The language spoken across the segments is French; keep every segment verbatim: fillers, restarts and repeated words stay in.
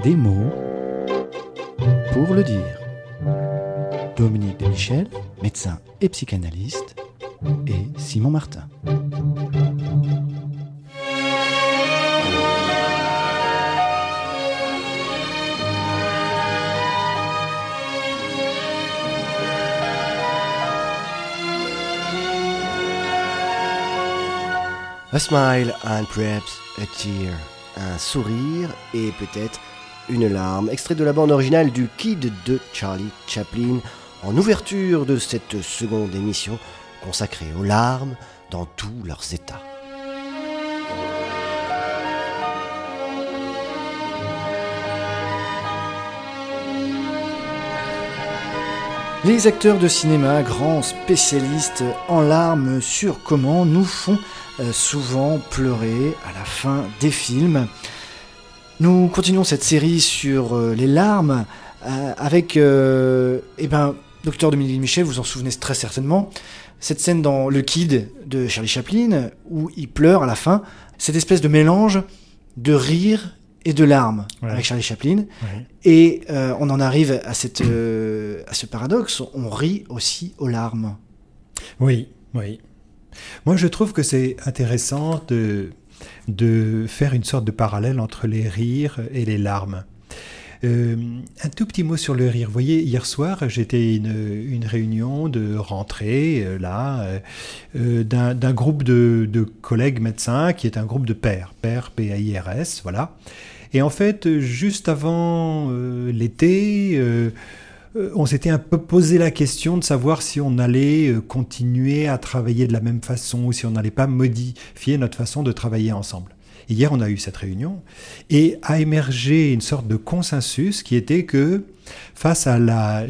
Des mots pour le dire. Dominique de Michel, médecin et psychanalyste, et Simon Martin. A smile and perhaps a tear. Un sourire et peut-être une larme. Extrait de la bande originale du Kid de Charlie Chaplin, en ouverture de cette seconde émission consacrée aux larmes dans tous leurs états. Les acteurs de cinéma, grands spécialistes en larmes sur commande, nous font souvent pleurer à la fin des films. Nous continuons cette série sur les larmes euh, avec euh, eh ben, Docteur Dominique Michel, vous en souvenez très certainement, cette scène dans Le Kid de Charlie Chaplin où il pleure à la fin, cette espèce de mélange de rire et de larmes ouais. avec Charlie Chaplin. Ouais. Et euh, on en arrive à, cette, euh, à ce paradoxe, on rit aussi aux larmes. Oui, oui. Moi, je trouve que c'est intéressant de, de faire une sorte de parallèle entre les rires et les larmes. Euh, un tout petit mot sur le rire. Vous voyez, hier soir, j'étais à une, une réunion de rentrée, euh, là, euh, d'un, d'un groupe de, de collègues médecins qui est un groupe de pairs, pairs, P A I R S, voilà. Et en fait, juste avant euh, l'été, euh, on s'était un peu posé la question de savoir si on allait continuer à travailler de la même façon ou si on n'allait pas modifier notre façon de travailler ensemble. Et hier, on a eu cette réunion et a émergé une sorte de consensus qui était que face à la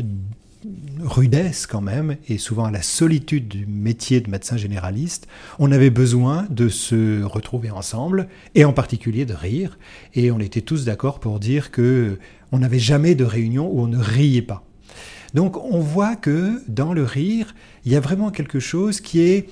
rudesse quand même et souvent à la solitude du métier de médecin généraliste, on avait besoin de se retrouver ensemble et en particulier de rire. Et on était tous d'accord pour dire que on n'avait jamais de réunion où on ne riait pas. Donc on voit que dans le rire, il y a vraiment quelque chose qui est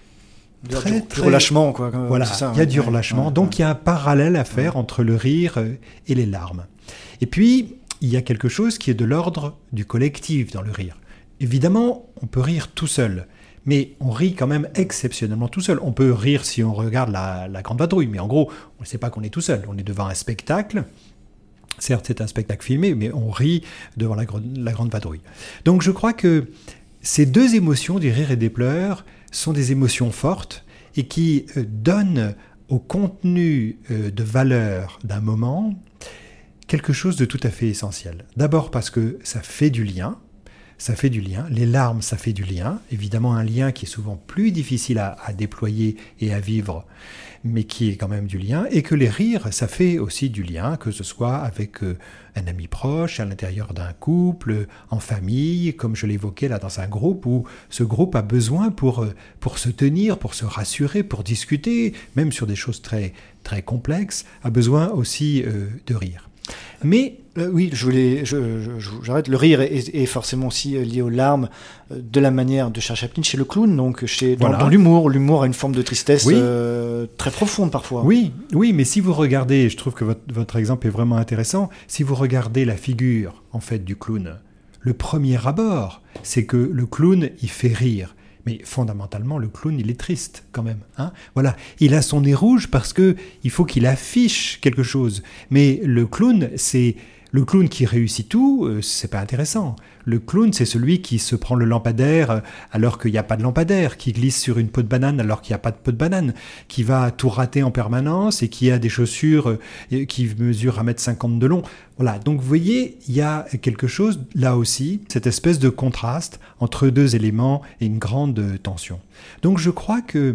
très, du, très... du relâchement, quoi. Voilà, ça, il y a ouais, du relâchement. Ouais, donc ouais. il y a un parallèle à faire ouais. entre le rire et les larmes. Et puis, il y a quelque chose qui est de l'ordre du collectif dans le rire. Évidemment, on peut rire tout seul, mais on rit quand même exceptionnellement tout seul. On peut rire si on regarde la, la Grande Vadrouille, mais en gros, on ne sait pas qu'on est tout seul. On est devant un spectacle. Certes, c'est un spectacle filmé, mais on rit devant la, la Grande Vadrouille. Donc je crois que ces deux émotions, du rire et des pleurs, sont des émotions fortes et qui euh, donnent au contenu euh, de valeur d'un moment quelque chose de tout à fait essentiel. D'abord parce que ça fait du lien, ça fait du lien. Les larmes, ça fait du lien. Évidemment, un lien qui est souvent plus difficile à, à déployer et à vivre, mais qui est quand même du lien. Et que les rires, ça fait aussi du lien, que ce soit avec euh, un ami proche, à l'intérieur d'un couple, en famille, comme je l'évoquais là dans un groupe, où ce groupe a besoin pour, euh, pour se tenir, pour se rassurer, pour discuter, même sur des choses très, très complexes, a besoin aussi euh, de rire. Mais euh, oui, je voulais, je, je, je, j'arrête. Le rire est, est forcément aussi lié aux larmes, de la manière de Charles Chaplin chez le clown, donc chez dans, voilà. dans l'humour. L'humour a une forme de tristesse oui. euh, très profonde parfois. Oui, oui, mais si vous regardez, je trouve que votre, votre exemple est vraiment intéressant. Si vous regardez la figure en fait du clown, le premier abord, c'est que le clown il fait rire. Mais fondamentalement, le clown, il est triste quand même. Hein voilà, il a son nez rouge parce que il faut qu'il affiche quelque chose. Mais le clown, c'est le clown qui réussit tout, euh, c'est pas intéressant. Le clown, c'est celui qui se prend le lampadaire alors qu'il n'y a pas de lampadaire, qui glisse sur une peau de banane alors qu'il n'y a pas de peau de banane, qui va tout rater en permanence et qui a des chaussures euh, qui mesurent un mètre cinquante de long. Voilà, donc vous voyez, il y a quelque chose, là aussi, cette espèce de contraste entre deux éléments et une grande tension. Donc je crois que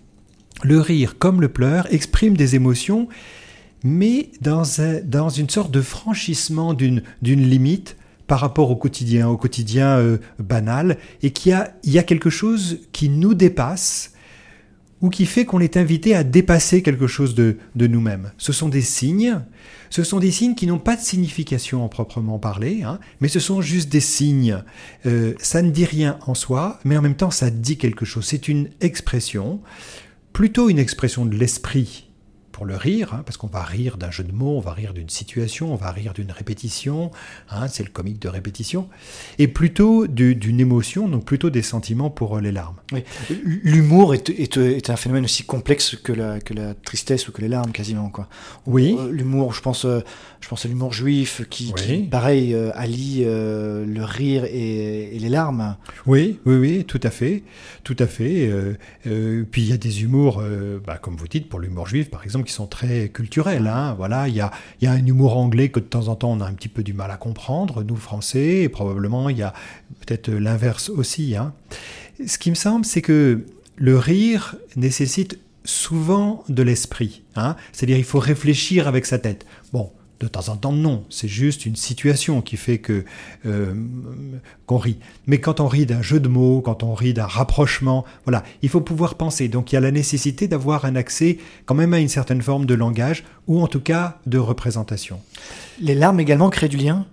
le rire, comme le pleur, exprime des émotions, mais dans, un, dans une sorte de franchissement d'une, d'une limite par rapport au quotidien, au quotidien euh, banal, et qu'il y a, il y a quelque chose qui nous dépasse, ou qui fait qu'on est invité à dépasser quelque chose de, de nous-mêmes. Ce sont des signes, ce sont des signes qui n'ont pas de signification en proprement parler, hein, mais ce sont juste des signes. Euh, ça ne dit rien en soi, mais en même temps ça dit quelque chose. C'est une expression, plutôt une expression de l'esprit, pour le rire, hein, parce qu'on va rire d'un jeu de mots, on va rire d'une situation, on va rire d'une répétition, hein, c'est le comique de répétition, et plutôt du, d'une émotion, donc plutôt des sentiments pour les larmes. Oui. L'humour est, est, est un phénomène aussi complexe que la, que la tristesse ou que les larmes, quasiment, quoi. Oui. L'humour, je pense, je pense à l'humour juif qui, oui. qui pareil, euh, allie euh, le rire et, et les larmes. Oui, oui, oui, tout à fait, tout à fait. Euh, euh, puis il y a des humours, euh, bah, comme vous dites, pour l'humour juif, par exemple, qui sont très culturels. Hein, voilà, il y a, il y a un humour anglais que de temps en temps on a un petit peu du mal à comprendre, nous Français, et probablement il y a peut-être l'inverse aussi. Hein. Ce qui me semble, c'est que le rire nécessite souvent de l'esprit. Hein, c'est-à-dire il faut réfléchir avec sa tête. Bon. De temps en temps, non. C'est juste une situation qui fait que euh, qu'on rit. Mais quand on rit d'un jeu de mots, quand on rit d'un rapprochement, voilà, il faut pouvoir penser. Donc il y a la nécessité d'avoir un accès quand même à une certaine forme de langage, ou en tout cas de représentation. Les larmes également créent du lien,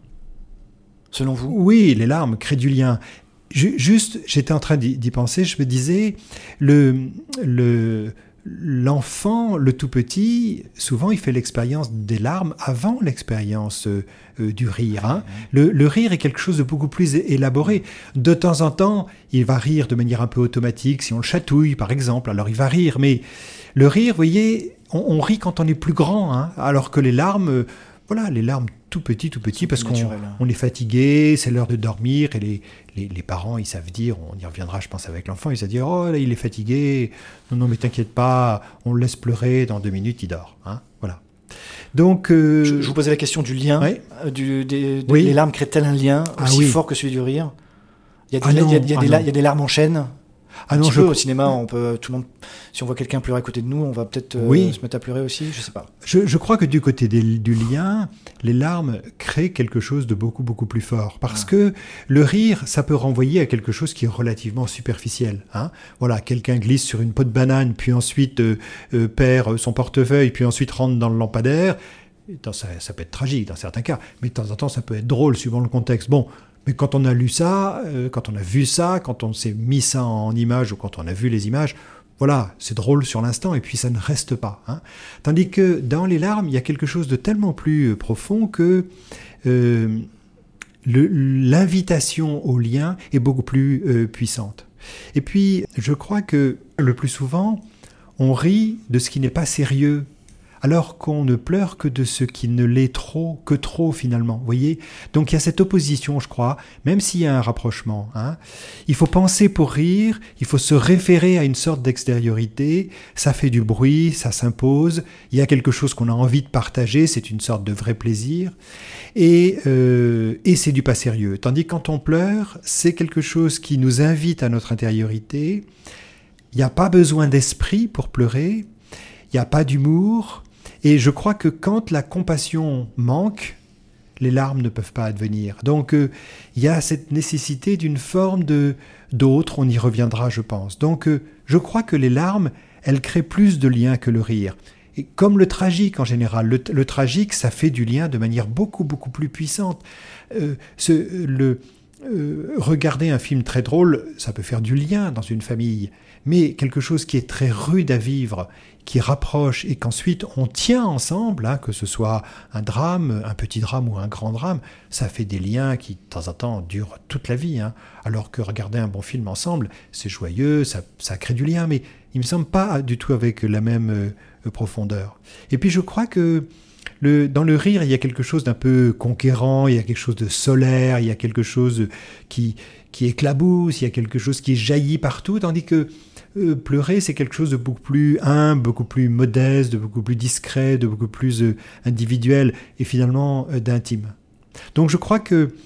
selon vous ? Oui, les larmes créent du lien. Juste, j'étais en train d'y, d'y penser, je me disais, le... le L'enfant, le tout petit, souvent il fait l'expérience des larmes avant l'expérience euh, du rire. Hein. Le, le rire est quelque chose de beaucoup plus élaboré. De temps en temps, il va rire de manière un peu automatique, si on le chatouille par exemple, alors il va rire. Mais le rire, vous voyez, on, on rit quand on est plus grand, hein, alors que les larmes, euh, voilà, les larmes tout petit, tout petit, parce qu'on on est fatigué, c'est l'heure de dormir, et les, les, les parents, ils savent dire, on y reviendra, je pense, avec l'enfant, ils savent dire, oh là, il est fatigué, non, non, mais t'inquiète pas, on le laisse pleurer, dans deux minutes, il dort. Hein, voilà. Donc, euh... je, je vous posais la question du lien, ouais. du, des, des, oui. les larmes créent-elles un lien aussi ah, oui. fort que celui du rire ? Il y a des, ah non, il y a, il y a ah des, il y a des larmes en chaîne. Un ah non, petit je... peu au cinéma, on peut, tout le monde, si on voit quelqu'un pleurer à côté de nous, on va peut-être euh, oui. se mettre à pleurer aussi, je sais pas. Je, je crois que du côté des, du lien, les larmes créent quelque chose de beaucoup, beaucoup plus fort. Parce ah. que le rire, ça peut renvoyer à quelque chose qui est relativement superficiel. Hein. Voilà, quelqu'un glisse sur une peau de banane, puis ensuite euh, euh, perd son portefeuille, puis ensuite rentre dans le lampadaire. Ça, ça peut être tragique dans certains cas, mais de temps en temps, ça peut être drôle suivant le contexte. Bon. Mais quand on a lu ça, euh, quand on a vu ça, quand on s'est mis ça en image ou quand on a vu les images, voilà, c'est drôle sur l'instant et puis ça ne reste pas. Hein. Tandis que dans les larmes, il y a quelque chose de tellement plus euh, profond que euh, le, l'invitation au lien est beaucoup plus euh, puissante. Et puis, je crois que le plus souvent, on rit de ce qui n'est pas sérieux, alors qu'on ne pleure que de ce qui ne l'est trop, que trop finalement, vous voyez ? Donc il y a cette opposition, je crois, même s'il y a un rapprochement. Hein. Il faut penser pour rire, il faut se référer à une sorte d'extériorité, ça fait du bruit, ça s'impose, il y a quelque chose qu'on a envie de partager, c'est une sorte de vrai plaisir, et, euh, et c'est du pas sérieux. Tandis que quand on pleure, c'est quelque chose qui nous invite à notre intériorité, il n'y a pas besoin d'esprit pour pleurer, il n'y a pas d'humour. Et je crois que quand la compassion manque, les larmes ne peuvent pas advenir. Donc, euh, il y a cette nécessité d'une forme de, d'autre, on y reviendra, je pense. Donc, euh, je crois que les larmes, elles créent plus de liens que le rire. Et comme le tragique en général, le, le tragique, ça fait du lien de manière beaucoup, beaucoup plus puissante. Euh, ce, le, euh, regarder un film très drôle, ça peut faire du lien dans une famille. Mais quelque chose qui est très rude à vivre, qui rapproche et qu'ensuite on tient ensemble, hein, que ce soit un drame, un petit drame ou un grand drame, ça fait des liens qui de temps en temps durent toute la vie. Hein. Alors que regarder un bon film ensemble, c'est joyeux, ça, ça crée du lien, mais il me semble pas du tout avec la même euh, profondeur. Et puis je crois que le, dans le rire, il y a quelque chose d'un peu conquérant, il y a quelque chose de solaire, il y a quelque chose qui, qui éclabousse, il y a quelque chose qui jaillit partout, tandis que Euh, pleurer, c'est quelque chose de beaucoup plus humble, beaucoup plus modeste, de beaucoup plus discret, de beaucoup plus euh, individuel et finalement euh, d'intime. Donc je crois que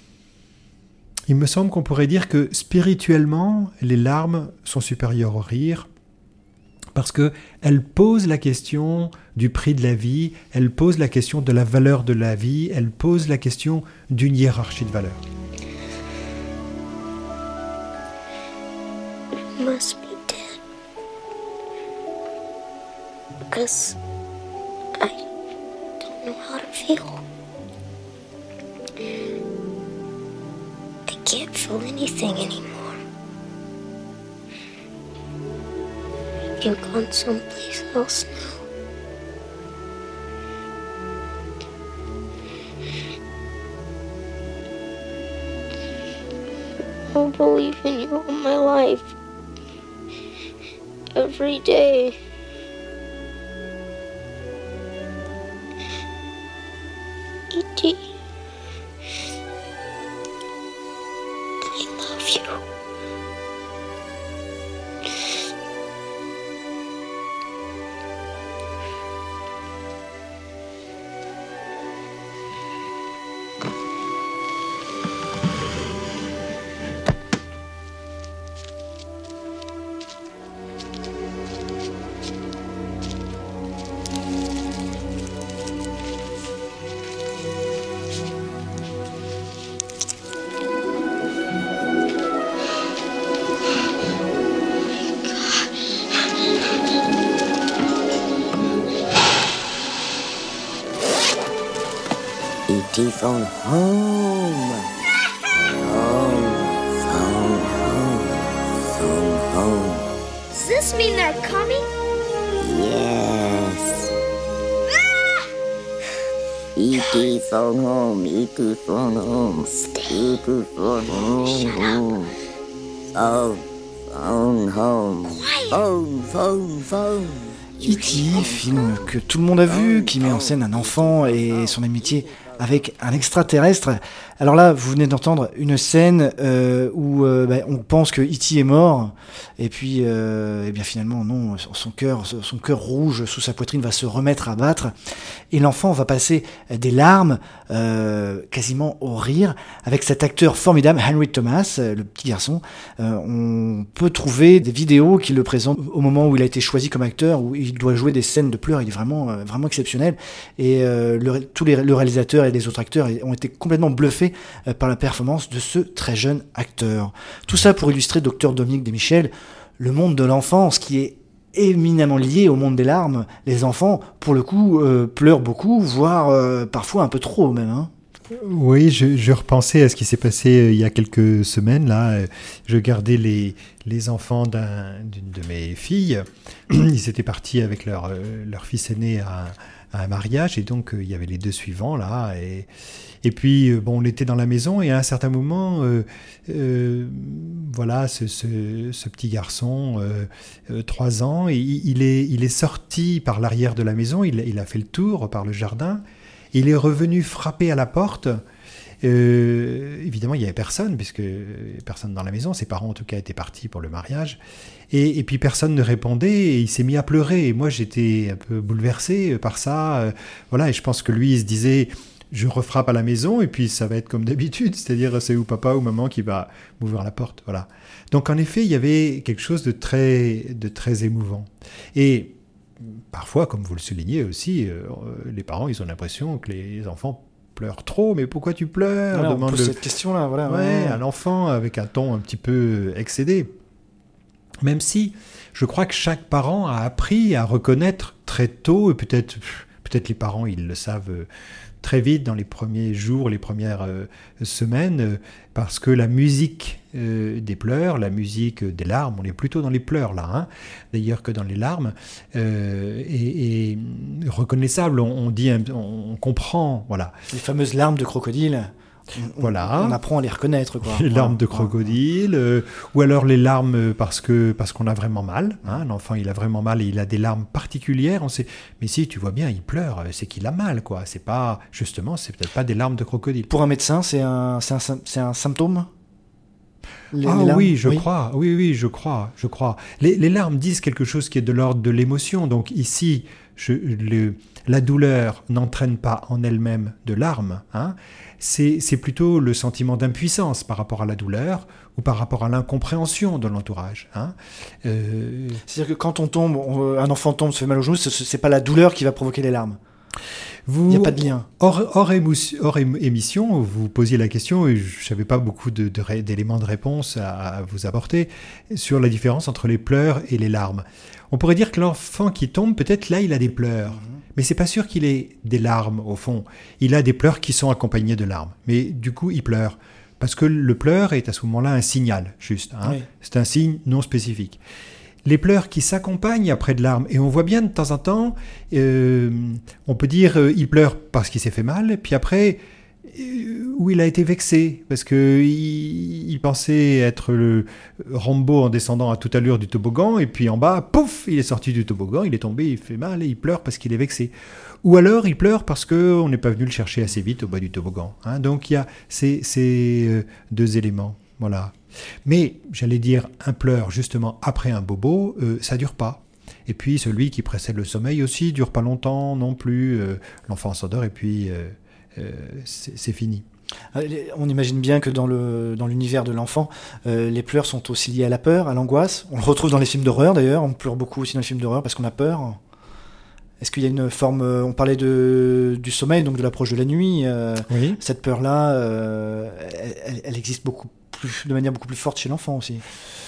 il me semble qu'on pourrait dire que spirituellement, les larmes sont supérieures au rire parce qu'elles posent la question du prix de la vie, elles posent la question de la valeur de la vie, elles posent la question d'une hiérarchie de valeurs. Must be because I don't know how to feel. I can't feel anything anymore. Have you gone someplace else now? I'll believe in you all my life. Every day. E T, I love you. E T phone home. Home, phone home, phone home. Does this mean they're coming? Yes. E T phone home, E T phone home, E T phone home. Phone, phone home. Phone, phone, phone. E T, film que tout le monde a vu, qui met en scène un enfant et son amitié avec un extraterrestre. Alors là, vous venez d'entendre une scène euh, où euh, bah, on pense que E T est mort, et puis euh, et bien finalement non, son cœur, son cœur rouge sous sa poitrine va se remettre à battre, et l'enfant va passer des larmes, euh, quasiment au rire, avec cet acteur formidable, Henry Thomas, le petit garçon. Euh, on peut trouver des vidéos qui le présentent au moment où il a été choisi comme acteur, où il doit jouer des scènes de pleurs. Il est vraiment, euh, vraiment exceptionnel, et euh, le, tous les le réalisateur et les autres acteurs ont été complètement bluffés par la performance de ce très jeune acteur. Tout ça pour illustrer, docteur Dominique Desmichel, le monde de l'enfance qui est éminemment lié au monde des larmes. Les enfants, pour le coup, euh, pleurent beaucoup, voire euh, parfois un peu trop même. Hein. Oui, je, je repensais à ce qui s'est passé euh, il y a quelques semaines. Là, euh, je gardais les, les enfants d'un, d'une de mes filles. Ils étaient partis avec leur, euh, leur fils aîné à, à un mariage, et donc euh, il y avait les deux suivants là. Et, et puis, euh, bon, on était dans la maison, et à un certain moment, euh, euh, voilà, ce, ce, ce petit garçon, euh, euh, trois ans, il, il, est, il est sorti par l'arrière de la maison, il, il a fait le tour par le jardin. Il est revenu frapper à la porte. Euh, évidemment, il n'y avait personne, puisque personne dans la maison. Ses parents, en tout cas, étaient partis pour le mariage. Et, et puis, personne ne répondait, et il s'est mis à pleurer. Et moi, j'étais un peu bouleversé par ça. Euh, voilà, et je pense que lui, il se disait, je refrappe à la maison, et puis ça va être comme d'habitude. C'est-à-dire, c'est ou papa ou maman qui va m'ouvrir la porte. Voilà. Donc, en effet, il y avait quelque chose de très, de très émouvant. Et parfois, comme vous le soulignez aussi, euh, les parents, ils ont l'impression que les enfants pleurent trop. Mais pourquoi tu pleures? Voilà, demande on pose le... cette question-là. Voilà, ouais, ouais. à l'enfant, avec un ton un petit peu excédé. Même si je crois que chaque parent a appris à reconnaître très tôt, et peut-être, peut-être les parents, ils le savent très vite dans les premiers jours, les premières euh, semaines, euh, parce que la musique euh, des pleurs, la musique des larmes, on est plutôt dans les pleurs là, hein, d'ailleurs que dans les larmes, euh, est, est reconnaissable, on, on dit, on, on comprend, voilà. Les fameuses larmes de crocodile. On, voilà. on apprend à les reconnaître, quoi. Les larmes de Voilà. crocodile, euh, ou alors les larmes parce que parce qu'on a vraiment mal. Hein, l'enfant, il a vraiment mal et il a des larmes particulières. On sait, mais si tu vois bien, il pleure, c'est qu'il a mal, quoi. C'est pas justement, c'est peut-être pas des larmes de crocodile. Pour un médecin, c'est un, c'est un, c'est un symptôme. Les, ah les larmes, oui, je crois. Oui, oui, je crois, je crois. Les, les larmes disent quelque chose qui est de l'ordre de l'émotion. Donc ici, je, le, la douleur n'entraîne pas en elle-même de larmes. Hein. C'est, c'est plutôt le sentiment d'impuissance par rapport à la douleur ou par rapport à l'incompréhension de l'entourage. Hein. Euh... C'est-à-dire que quand on tombe, on, un enfant tombe, se fait mal au genou, ce n'est pas la douleur qui va provoquer les larmes. Vous, il n'y a pas de lien. Hors, hors, émotion, hors émission, vous posiez la question, et je n'avais pas beaucoup de, de, d'éléments de réponse à, à vous apporter, sur la différence entre les pleurs et les larmes. On pourrait dire que l'enfant qui tombe, peut-être là, il a des pleurs. Mmh. Mais c'est pas sûr qu'il ait des larmes, au fond. Il a des pleurs qui sont accompagnés de larmes. Mais du coup, il pleure. Parce que le pleur est à ce moment-là un signal, juste. Hein. Oui. C'est un signe non spécifique. Les pleurs qui s'accompagnent après de larmes, et on voit bien de temps en temps, euh, on peut dire euh, il pleure parce qu'il s'est fait mal, puis après, où il a été vexé, parce qu'il il pensait être le Rambo en descendant à toute allure du toboggan, et puis en bas, pouf, il est sorti du toboggan, il est tombé, il fait mal, et il pleure parce qu'il est vexé. Ou alors, il pleure parce qu'on n'est pas venu le chercher assez vite au bas du toboggan. Hein. Donc, il y a ces, ces deux éléments. Voilà. Mais, j'allais dire, un pleur, justement, après un bobo, euh, ça ne dure pas. Et puis, celui qui précède le sommeil aussi, ne dure pas longtemps non plus. Euh, l'enfant s'endort, et puis... Euh, Euh, c'est, c'est fini. On imagine bien que dans, le, dans l'univers de l'enfant, euh, les pleurs sont aussi liés à la peur, à l'angoisse. On le retrouve dans les films d'horreur d'ailleurs, on pleure beaucoup aussi dans les films d'horreur parce qu'on a peur. Est-ce qu'il y a une forme, on parlait de, du sommeil, donc de l'approche de la nuit, euh, oui. Cette peur-là, euh, elle, elle existe beaucoup plus, de manière beaucoup plus forte chez l'enfant aussi.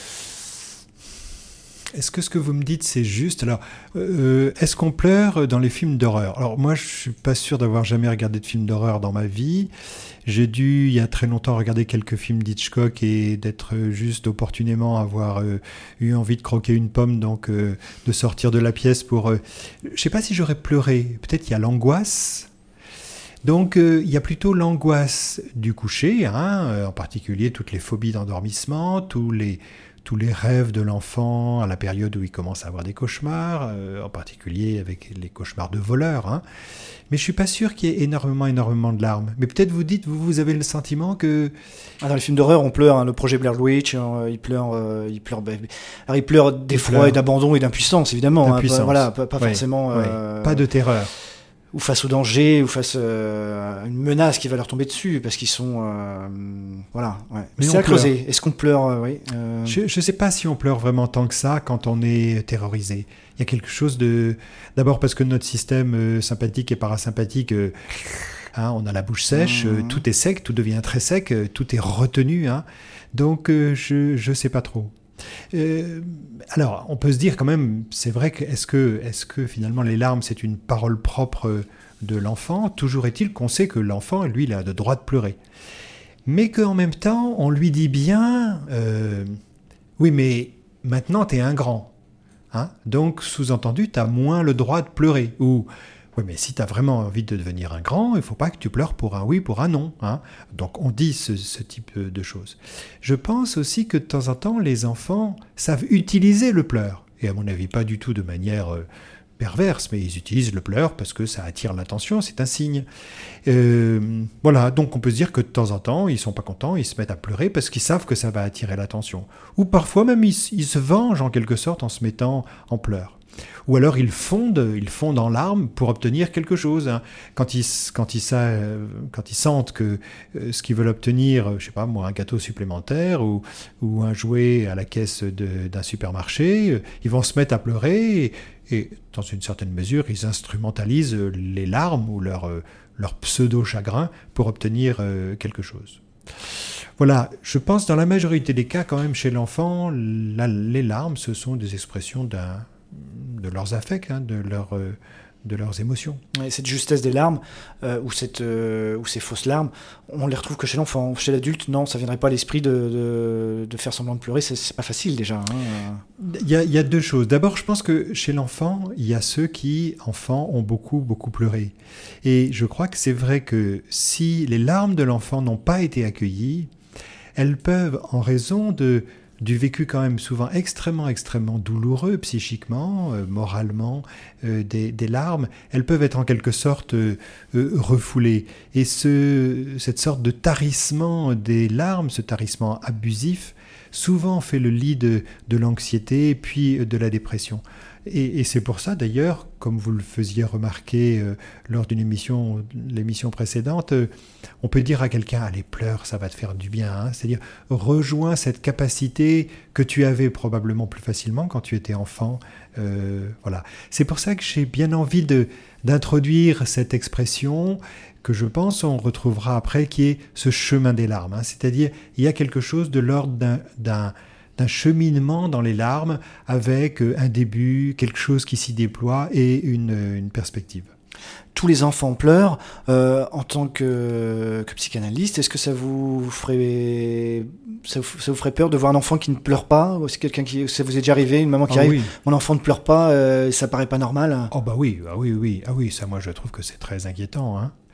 Est-ce que ce que vous me dites, c'est juste ? Alors, euh, est-ce qu'on pleure dans les films d'horreur ? Alors, moi, je ne suis pas sûr d'avoir jamais regardé de films d'horreur dans ma vie. J'ai dû, il y a très longtemps, regarder quelques films d'Hitchcock et d'être juste opportunément avoir euh, eu envie de croquer une pomme, donc euh, de sortir de la pièce pour... Euh, je ne sais pas si j'aurais pleuré. Peut-être qu'il y a l'angoisse. Donc, euh, il y a plutôt l'angoisse du coucher, hein, euh, en particulier toutes les phobies d'endormissement, tous les... tous les rêves de l'enfant à la période où il commence à avoir des cauchemars, euh, en particulier avec les cauchemars de voleurs. Hein. Mais je ne suis pas sûr qu'il y ait énormément, énormément de larmes. Mais peut-être vous dites, vous, vous avez le sentiment que... Ah, dans les films d'horreur, on pleure. Hein, le projet Blair Witch, hein, il pleure, euh, il pleure. Alors, il pleure d'effroi et d'abandon et d'impuissance, évidemment. D'impuissance. Hein, pas, voilà, pas, pas ouais, forcément. ouais. Euh, pas de terreur. Ou face au danger, ou face euh, à une menace qui va leur tomber dessus, parce qu'ils sont... Euh, voilà, ouais. Mais c'est à creuser. Est-ce qu'on pleure euh, oui, euh... Je ne sais pas si on pleure vraiment tant que ça quand on est terrorisé. Il y a quelque chose de... D'abord parce que notre système euh, sympathique et parasympathique, euh, hein, on a la bouche sèche, mmh. euh, tout est sec, tout devient très sec, euh, tout est retenu. Hein. Donc euh, je ne sais pas trop. Euh, alors, on peut se dire quand même, c'est vrai que est-ce que, est-ce que finalement les larmes, c'est une parole propre de l'enfant ? Toujours est-il qu'on sait que l'enfant, lui, il a le droit de pleurer. Mais qu'en même temps, on lui dit bien, euh, oui, mais maintenant, t'es un grand. Hein ? Donc, sous-entendu, t'as moins le droit de pleurer. Ou, oui, mais si t'as vraiment envie de devenir un grand, il ne faut pas que tu pleures pour un oui, pour un non. Hein ? Donc, on dit ce, ce type de choses. Je pense aussi que de temps en temps, les enfants savent utiliser le pleur. Et à mon avis, pas du tout de manière euh, perverse, mais ils utilisent le pleur parce que ça attire l'attention, c'est un signe. Euh, voilà, donc on peut se dire que de temps en temps, ils ne sont pas contents, ils se mettent à pleurer parce qu'ils savent que ça va attirer l'attention. Ou parfois même, ils, ils se vengent en quelque sorte en se mettant en pleurs. Ou alors ils fondent, ils fondent en larmes pour obtenir quelque chose. Hein. Quand, ils, quand, ils, quand ils sentent que euh, ce qu'ils veulent obtenir, je sais pas moi, un gâteau supplémentaire ou, ou un jouet à la caisse de, d'un supermarché, euh, ils vont se mettre à pleurer et, et dans une certaine mesure, ils instrumentalisent les larmes ou leur, euh, leur pseudo-chagrin pour obtenir euh, quelque chose. Voilà, je pense dans la majorité des cas quand même chez l'enfant, la, les larmes, ce sont des expressions d'un de leurs affects, hein, de, leur, euh, de leurs émotions. Et cette justesse des larmes, euh, ou, cette, euh, ou ces fausses larmes, on les retrouve que chez l'enfant. Chez l'adulte, non, ça ne viendrait pas à l'esprit de, de, de faire semblant de pleurer, c'est, c'est pas facile déjà. Hein. Il y a, il y a deux choses. D'abord, je pense que chez l'enfant, il y a ceux qui, enfants, ont beaucoup, beaucoup pleuré. Et je crois que c'est vrai que si les larmes de l'enfant n'ont pas été accueillies, elles peuvent, en raison de... du vécu quand même souvent extrêmement, extrêmement douloureux psychiquement, euh, moralement, euh, des, des larmes, elles peuvent être en quelque sorte euh, euh, refoulées. Et ce, cette sorte de tarissement des larmes, ce tarissement abusif, souvent fait le lit de, de l'anxiété puis de la dépression. Et, et c'est pour ça d'ailleurs, comme vous le faisiez remarquer euh, lors d'une émission, l'émission précédente, euh, on peut dire à quelqu'un « Allez, pleure, ça va te faire du bien hein ». C'est-à-dire, rejoins cette capacité que tu avais probablement plus facilement quand tu étais enfant. Euh, voilà. C'est pour ça que j'ai bien envie de, d'introduire cette expression que je pense on retrouvera après, qui est ce chemin des larmes. Hein. C'est-à-dire, il y a quelque chose de l'ordre d'un... d'un d'un cheminement dans les larmes avec un début, quelque chose qui s'y déploie et une, une perspective. Tous les enfants pleurent. Euh, en tant que, que psychanalyste, est-ce que ça vous ferait ça vous, ça vous ferait peur de voir un enfant qui ne pleure pas ? Ou c'est quelqu'un qui, ça vous est déjà arrivé, une maman qui ah, arrive, oui. Mon enfant ne pleure pas, euh, ça paraît pas normal. Oh bah oui, ah oui, oui, ah oui, ça moi je trouve que c'est très inquiétant. Hein.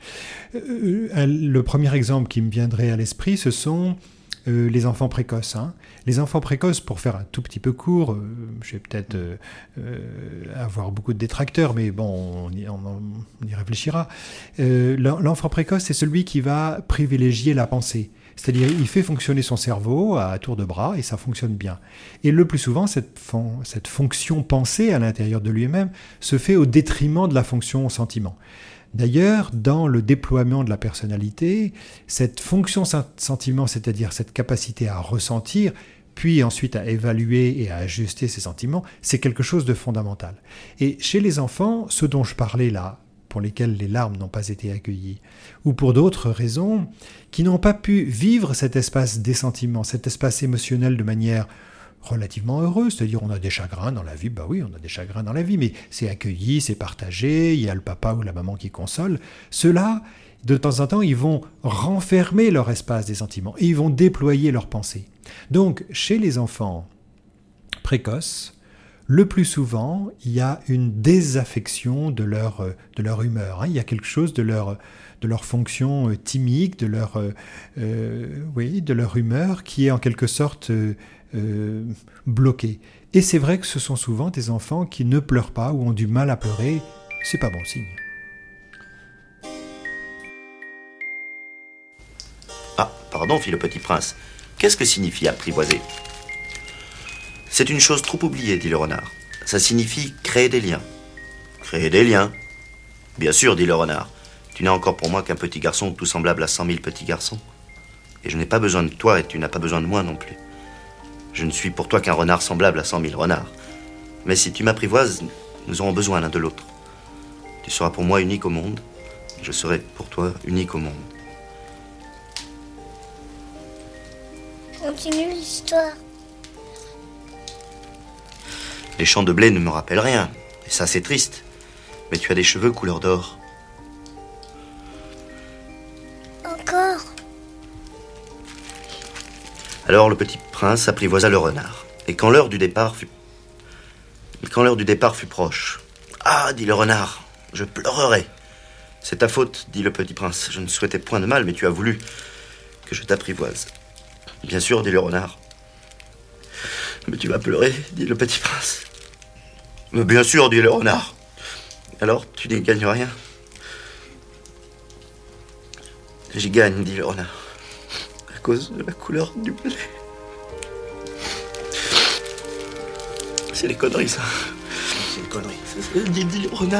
Euh, le premier exemple qui me viendrait à l'esprit, ce sont euh, les enfants précoces. Hein. Les enfants précoces, pour faire un tout petit peu court, euh, je vais peut-être euh, euh, avoir beaucoup de détracteurs, mais bon, on y, on, on y réfléchira. Euh, l'enfant précoce, c'est celui qui va privilégier la pensée. C'est-à-dire, il fait fonctionner son cerveau à tour de bras et ça fonctionne bien. Et le plus souvent, cette, fon- cette fonction pensée à l'intérieur de lui-même se fait au détriment de la fonction sentiment. D'ailleurs, dans le déploiement de la personnalité, cette fonction sentiment, c'est-à-dire cette capacité à ressentir, puis ensuite à évaluer et à ajuster ses sentiments, c'est quelque chose de fondamental. Et chez les enfants, ce dont je parlais là, pour lesquels les larmes n'ont pas été accueillies, ou pour d'autres raisons, qui n'ont pas pu vivre cet espace des sentiments, cet espace émotionnel de manière relativement heureuse, c'est-à-dire on a des chagrins dans la vie, bah oui, on a des chagrins dans la vie, mais c'est accueilli, c'est partagé, il y a le papa ou la maman qui console. Ceux-là, de temps en temps, ils vont renfermer leur espace des sentiments et ils vont déployer leurs pensées. Donc, chez les enfants précoces, le plus souvent, il y a une désaffection de leur, de leur humeur. Hein. Il y a quelque chose de leur, de leur fonction euh, thymique, de leur, euh, euh, oui, de leur humeur qui est en quelque sorte euh, euh, bloquée. Et c'est vrai que ce sont souvent des enfants qui ne pleurent pas ou ont du mal à pleurer. C'est pas bon signe. Ah, pardon, fit le petit prince. Qu'est-ce que signifie apprivoiser ? C'est une chose trop oubliée, dit le renard. Ça signifie créer des liens. Créer des liens ? Bien sûr, dit le renard. Tu n'es encore pour moi qu'un petit garçon tout semblable à cent mille petits garçons. Et je n'ai pas besoin de toi et tu n'as pas besoin de moi non plus. Je ne suis pour toi qu'un renard semblable à cent mille renards. Mais si tu m'apprivoises, nous aurons besoin l'un de l'autre. Tu seras pour moi unique au monde, et je serai pour toi unique au monde. Continue l'histoire. Les champs de blé ne me rappellent rien, et ça c'est triste. Mais tu as des cheveux couleur d'or. Encore. Alors le petit prince apprivoisa le renard. Et quand l'heure du départ fut... Et quand l'heure du départ fut proche... Ah, dit le renard, je pleurerai. C'est ta faute, dit le petit prince. Je ne souhaitais point de mal, mais tu as voulu que je t'apprivoise. Bien sûr, dit le renard. Mais tu vas pleurer, dit le petit prince. Mais bien sûr, dit le renard. Alors, tu n'y gagnes rien. J'y gagne, dit le renard. À cause de la couleur du blé. C'est des conneries, ça. C'est des conneries. C'est, dit, dit le renard.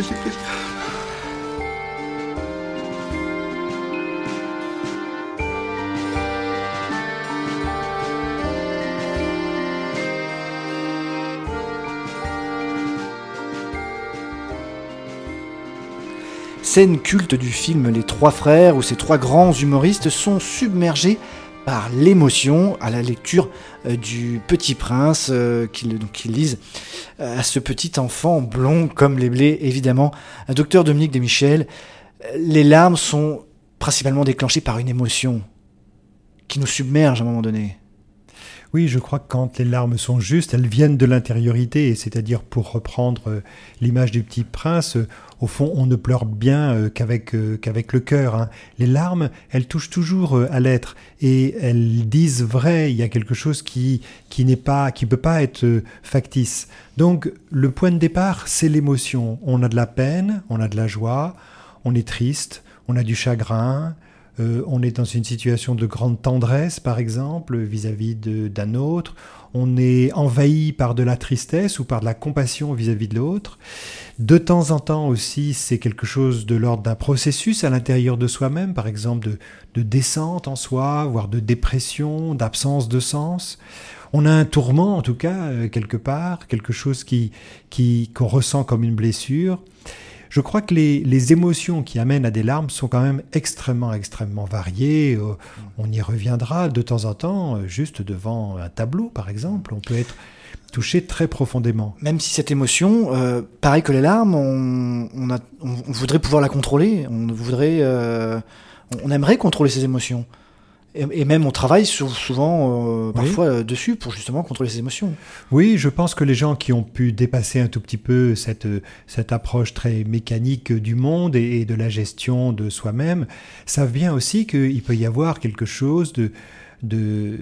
Scène culte du film Les Trois Frères, où ces trois grands humoristes sont submergés par l'émotion à la lecture euh, du Petit Prince euh, qu'ils, donc, qu'ils lisent euh, à ce petit enfant blond comme les blés, évidemment. Un docteur Dominique Desmichel, euh, les larmes sont principalement déclenchées par une émotion qui nous submerge à un moment donné. Oui, je crois que quand les larmes sont justes, elles viennent de l'intériorité, c'est-à-dire, pour reprendre euh, l'image du Petit Prince, euh, au fond, on ne pleure bien euh, qu'avec, euh, qu'avec le cœur. Hein. Les larmes, elles touchent toujours euh, à l'être et elles disent vrai. Il y a quelque chose qui qui n'est pas, qui peut pas être euh, factice. Donc, le point de départ, c'est l'émotion. On a de la peine, on a de la joie, on est triste, on a du chagrin. Euh, on est dans une situation de grande tendresse, par exemple, vis-à-vis de, d'un autre. On est envahi par de la tristesse ou par de la compassion vis-à-vis de l'autre. De temps en temps aussi, c'est quelque chose de l'ordre d'un processus à l'intérieur de soi-même, par exemple de, de descente en soi, voire de dépression, d'absence de sens. On a un tourment, en tout cas, euh, quelque part, quelque chose qui, qui, qu'on ressent comme une blessure. Je crois que les, les émotions qui amènent à des larmes sont quand même extrêmement, extrêmement variées. Euh, on y reviendra de temps en temps, euh, juste devant un tableau, par exemple. On peut être touché très profondément. Même si cette émotion, euh, pareil que les larmes, on, on, a, on voudrait pouvoir la contrôler. On voudrait, euh, on aimerait contrôler ces émotions. Et, et même on travaille sou- souvent, euh, Oui. parfois euh, dessus pour justement contrôler ses émotions. Oui, je pense que les gens qui ont pu dépasser un tout petit peu cette, cette approche très mécanique du monde et, et de la gestion de soi-même savent bien aussi qu'il peut y avoir quelque chose de, de,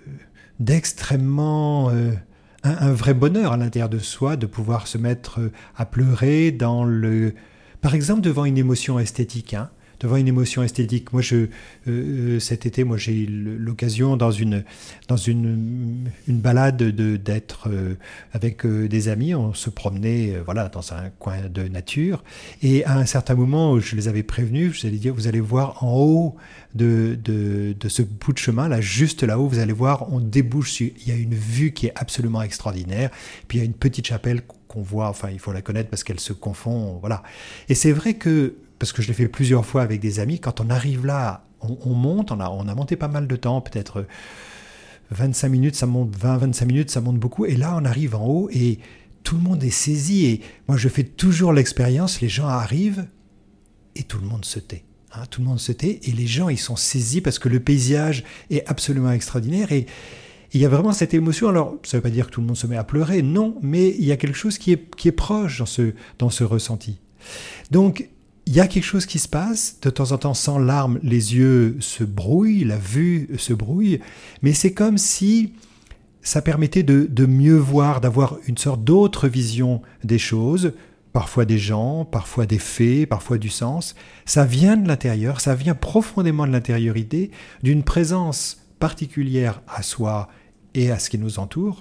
d'extrêmement... euh, un, un vrai bonheur à l'intérieur de soi, de pouvoir se mettre à pleurer dans le... Par exemple, devant une émotion esthétique, hein. Devant une émotion esthétique. Moi, je, euh, cet été, moi, j'ai eu l'occasion dans une, dans une, une balade de, d'être euh, avec euh, des amis. On se promenait, euh, voilà, dans un coin de nature. Et à un certain moment, je les avais prévenus. Je les ai dit, vous allez voir en haut de, de, de ce bout de chemin, là, juste là-haut, vous allez voir, on débouche sur, il y a une vue qui est absolument extraordinaire. Puis il y a une petite chapelle qu'on voit. Enfin, il faut la connaître parce qu'elle se confond, voilà. Et c'est vrai que parce que je l'ai fait plusieurs fois avec des amis, quand on arrive là, on, on monte, on a, on a monté pas mal de temps, peut-être vingt-cinq minutes, ça monte, vingt à vingt-cinq minutes, ça monte beaucoup, et là on arrive en haut et tout le monde est saisi, et moi je fais toujours l'expérience, les gens arrivent et tout le monde se tait. Hein, tout le monde se tait, et les gens ils sont saisis parce que le paysage est absolument extraordinaire, et il y a vraiment cette émotion. Alors ça ne veut pas dire que tout le monde se met à pleurer, non, mais il y a quelque chose qui est, qui est proche dans ce, dans ce ressenti. Donc, il y a quelque chose qui se passe, de temps en temps, sans larmes, les yeux se brouillent, la vue se brouille, mais c'est comme si ça permettait de, de mieux voir, d'avoir une sorte d'autre vision des choses, parfois des gens, parfois des faits, parfois du sens. Ça vient de l'intérieur, ça vient profondément de l'intériorité, d'une présence particulière à soi et à ce qui nous entoure.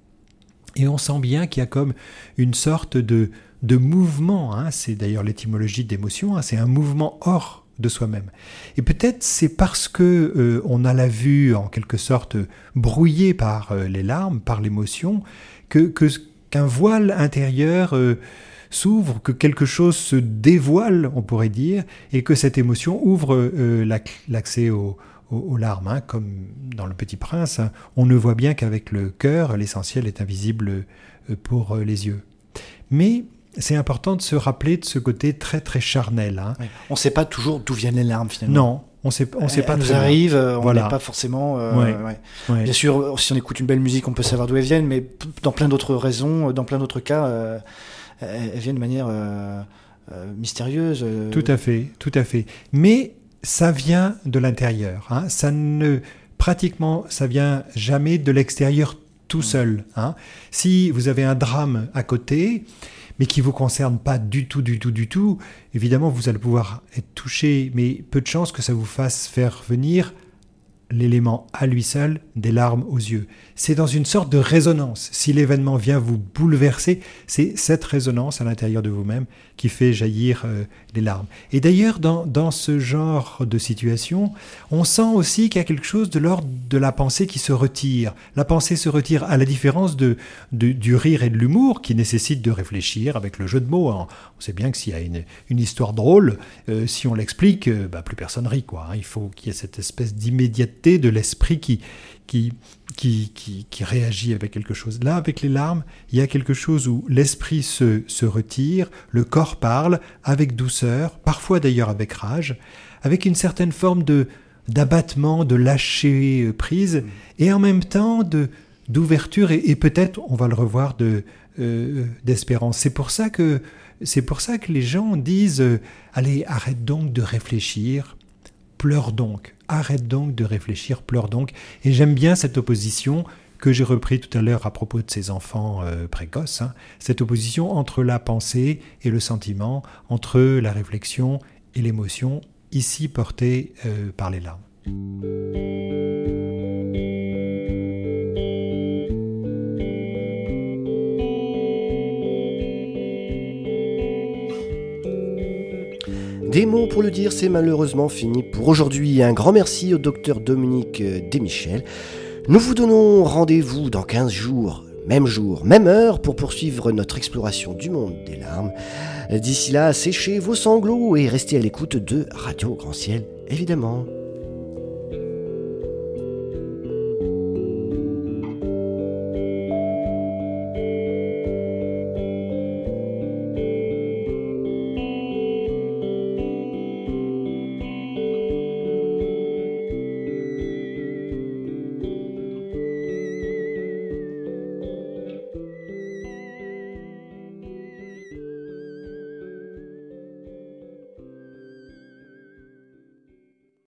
Et on sent bien qu'il y a comme une sorte de... de mouvement, hein, c'est d'ailleurs l'étymologie d'émotion, hein, c'est un mouvement hors de soi-même. Et peut-être c'est parce que euh, on a la vue en quelque sorte brouillée par euh, les larmes, par l'émotion, que, que qu'un voile intérieur euh, s'ouvre, que quelque chose se dévoile, on pourrait dire, et que cette émotion ouvre euh, l'accès au aux larmes, hein, comme dans Le Petit Prince, hein, on ne voit bien qu'avec le cœur, l'essentiel est invisible pour les yeux. Mais c'est important de se rappeler de ce côté très très charnel. Hein. Oui. On ne sait pas toujours d'où viennent les larmes finalement. Non, on sait, on sait pas. Elles nous très arrivent, on voilà. n'est pas forcément. Euh, ouais. Ouais. Ouais. Bien sûr, si on écoute une belle musique, on peut savoir d'où elles viennent, mais dans plein d'autres raisons, dans plein d'autres cas, euh, elles viennent de manière euh, euh, mystérieuse. Euh... Tout à fait, tout à fait. Mais ça vient de l'intérieur. Hein. Ça ne, pratiquement, ça vient jamais de l'extérieur tout seul. Hein. Si vous avez un drame à côté, mais qui ne vous concerne pas du tout, du tout, du tout, évidemment, vous allez pouvoir être touché, mais peu de chances que ça vous fasse faire venir l'élément à lui seul des larmes aux yeux. C'est dans une sorte de résonance. Si l'événement vient vous bouleverser, c'est cette résonance à l'intérieur de vous-même qui fait jaillir euh, les larmes. Et d'ailleurs, dans, dans ce genre de situation, on sent aussi qu'il y a quelque chose de l'ordre de la pensée qui se retire. La pensée se retire à la différence de, de, du rire et de l'humour qui nécessitent de réfléchir avec le jeu de mots. On sait bien que s'il y a une, une histoire drôle, euh, si on l'explique, euh, bah, plus personne rit, quoi. Il faut qu'il y ait cette espèce d'immédiateté de l'esprit qui, qui, qui, qui, qui réagit avec quelque chose. Là, avec les larmes, il y a quelque chose où l'esprit se, se retire, le corps parle avec douceur, parfois d'ailleurs avec rage, avec une certaine forme de, d'abattement, de lâcher prise, et en même temps de, d'ouverture et, et peut-être, on va le revoir, de, euh, d'espérance. C'est pour ça que, c'est pour ça que les gens disent euh, « Allez, arrête donc de réfléchir ». Pleure donc, arrête donc de réfléchir, pleure donc. Et j'aime bien cette opposition que j'ai repris tout à l'heure à propos de ces enfants euh, précoces, hein, cette opposition entre la pensée et le sentiment, entre la réflexion et l'émotion, ici portée euh, par les larmes. Des mots pour le dire, c'est malheureusement fini pour aujourd'hui. Un grand merci au docteur Dominique Desmichel. Nous vous donnons rendez-vous dans quinze jours, même jour, même heure, pour poursuivre notre exploration du monde des larmes. D'ici là, séchez vos sanglots et restez à l'écoute de Radio Grand Ciel, évidemment.